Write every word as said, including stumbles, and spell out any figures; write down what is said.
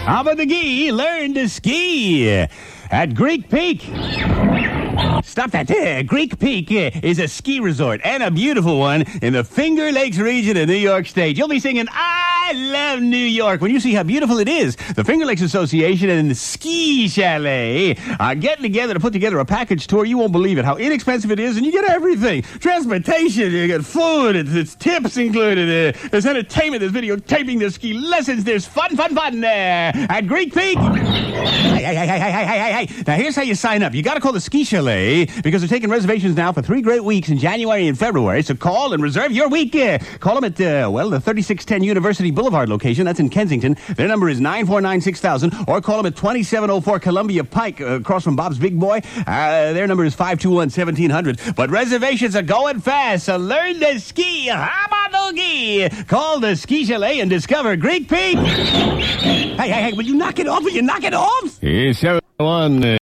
How about the gi? Learn to ski at Greek Peak. Stop that. Uh, Greek Peak uh, is a ski resort, and a beautiful one, in the Finger Lakes region of New York State. You'll be singing, I love New York, when you see how beautiful it is. The Finger Lakes Association and the Ski Chalet are getting together to put together a package tour. You won't believe it, how inexpensive it is, and you get everything. Transportation, you get food, it's, it's tips included, uh, there's entertainment, there's videotaping, there's ski lessons, there's fun, fun, fun there at Greek Peak. Hey, hey, hey, hey, hey, hey, hey, hey. Now, here's how you sign up. You got to call the Ski Chalet, because they're taking reservations now for three great weeks in January and February. So call and reserve your week. Uh, call them at, uh, well, the thirty-six ten University Boulevard location. That's in Kensington. Their number is nine four nine six thousand. Or call them at twenty-seven oh four Columbia Pike, uh, across from Bob's Big Boy. Uh, their number is five two one, seventeen hundred. But reservations are going fast, so learn to ski. Hamanogi. Call the Ski Chalet and discover Greek Peak. Hey, hey, hey, will you knock it off? Will you knock it off? It's seven one.